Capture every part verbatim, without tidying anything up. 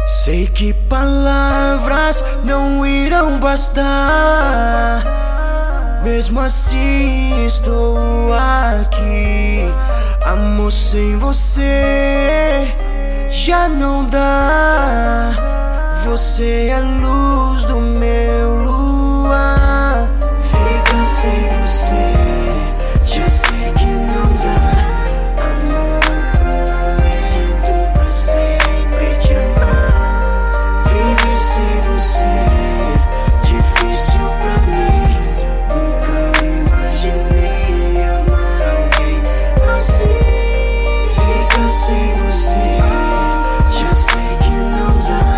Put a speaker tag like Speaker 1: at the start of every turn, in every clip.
Speaker 1: Sei que palavras não irão bastar, mesmo assim estou aqui. Amor, sem você já não dá. Você é a luz do meu luar. Fica sem você, já sei que não dá. Amor, prometo pra sempre te amar. Viver sem você, difícil pra mim. Nunca imaginei amar alguém assim. Fica sem você, já sei que não dá.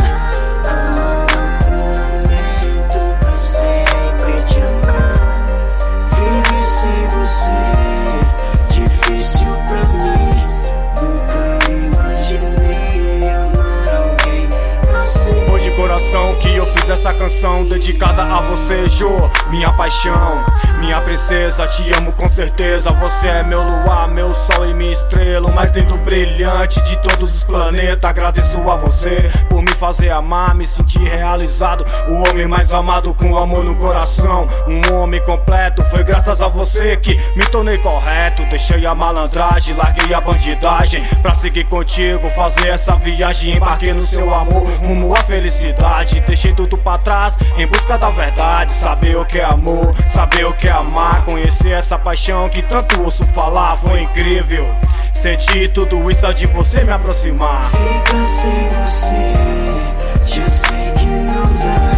Speaker 2: Que eu fiz essa canção dedicada a você, Jô, minha paixão, minha princesa. Te amo com certeza. Você é meu luar, meu sol e minha estrela, o mais lindo, brilhante de todos os planetas. Agradeço a você por me fazer amar, me sentir realizado, o homem mais amado com amor no coração. Um homem completo, foi graças a você que me tornei correto. Deixei a malandragem, larguei a bandidagem pra seguir contigo, fazer essa viagem. Embarquei no seu amor, rumo à felicidade. Deixei tudo pra trás em busca da verdade. Saber o que é amor, saber o que é amar. Conhecer essa paixão que tanto ouço falar. Foi incrível sentir tudo isso de você me aproximar.
Speaker 1: Fica sem você, já sei que não dá.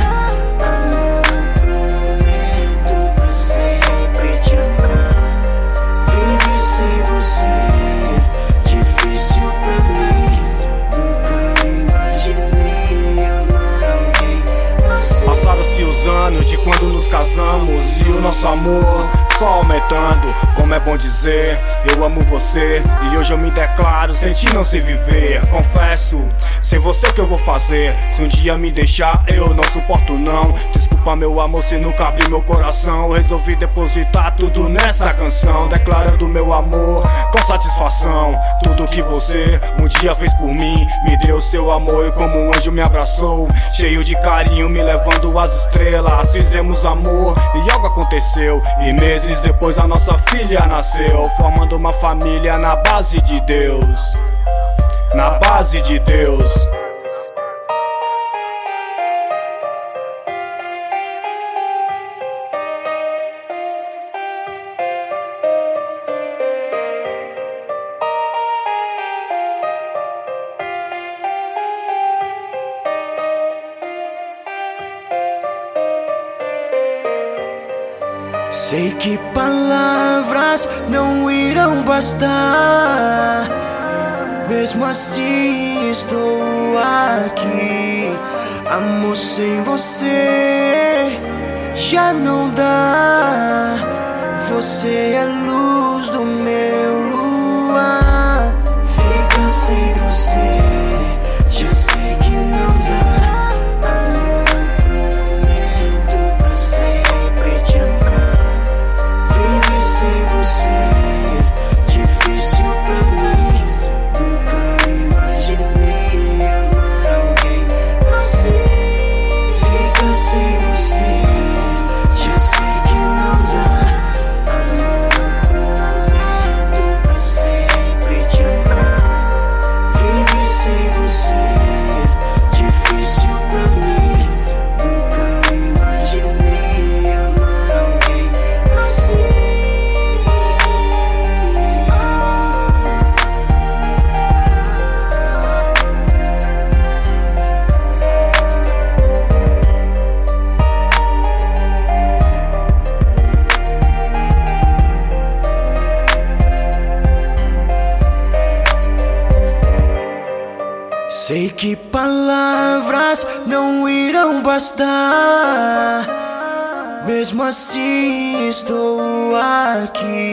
Speaker 2: De quando nos casamos e o nosso amor só aumentando. Como é bom dizer, eu amo você, e hoje eu me declaro, sem ti não sei viver. Confesso, sem você o que eu vou fazer? Se um dia me deixar, eu não suporto não. Desculpa meu amor se nunca abri meu coração. Resolvi depositar tudo nessa canção, declarando meu amor com satisfação. Tudo que você um dia fez por mim, me deu seu amor e como um anjo me abraçou, cheio de carinho, me levando às estrelas. Fizemos amor e algo aconteceu, e meses depois a nossa filha nasceu, formando uma família na base de Deus, na base de Deus.
Speaker 1: Sei que palavras não irão bastar, mesmo assim estou aqui. Amor, sem você já não dá. Você é a luz do meu luar. Fica sem você, já sei que não dá. Sei que palavras não irão bastar, mesmo assim estou aqui.